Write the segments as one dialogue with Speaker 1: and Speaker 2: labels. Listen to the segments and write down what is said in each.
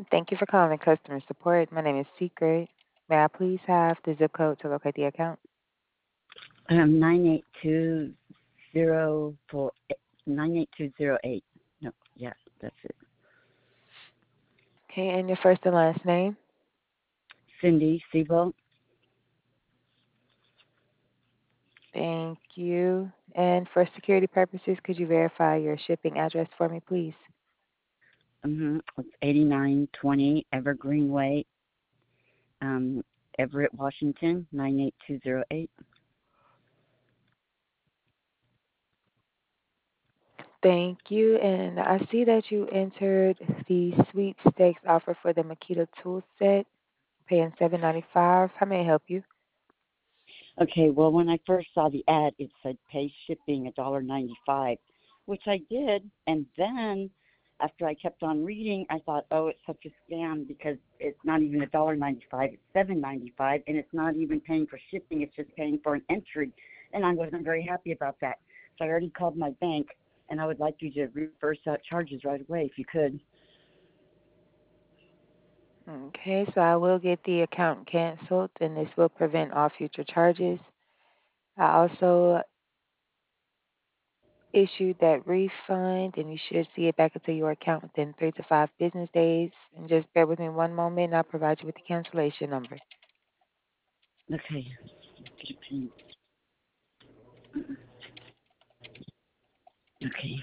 Speaker 1: Thank you for calling customer support. My name is Secret. May I please have the zip code to locate the account?
Speaker 2: 98204 98208. No, yes, that's it.
Speaker 1: Okay, and your first and last name?
Speaker 2: Cindy Siebel.
Speaker 1: Thank you. And for security purposes, could you verify your shipping address for me, please?
Speaker 2: It's 8920 Evergreen Way, um, Everett, Washington, 98208.
Speaker 1: Thank you. And I see that you entered the sweepstakes offer for the Makita tool set, paying $7.95. How may I help you?
Speaker 2: Okay, well, when I first saw the ad, it said pay shipping $1.95, which I did, and then after I kept on reading, I thought, oh, it's such a scam because it's not even $1.95, it's $7.95, and it's not even paying for shipping; it's just paying for an entry, and I wasn't very happy about that. So I already called my bank, and I would like you to reverse that charges right away if you could.
Speaker 1: Okay, so I will get the account canceled, and this will prevent all future charges. I also issued that refund, and you should see it back into your account within 3 to 5 business days. And just bear with me one moment, and I'll provide you with the cancellation number.
Speaker 2: Okay. Okay.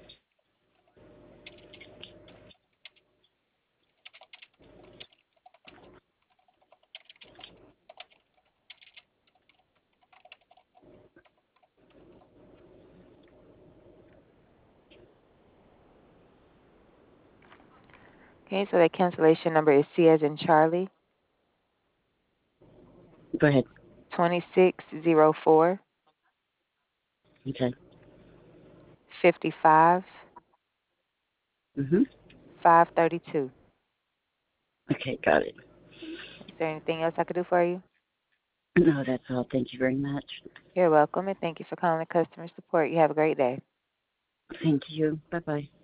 Speaker 1: Okay, so the cancellation number is C as in Charlie,
Speaker 2: Go ahead.
Speaker 1: 2604
Speaker 2: Okay.
Speaker 1: 55
Speaker 2: Mhm.
Speaker 1: 532.
Speaker 2: Okay, got it.
Speaker 1: Is there anything else I could do for you?
Speaker 2: No, that's all. Thank you very much.
Speaker 1: You're welcome, and thank you for calling customer support. You have a great day.
Speaker 2: Thank you. Bye bye.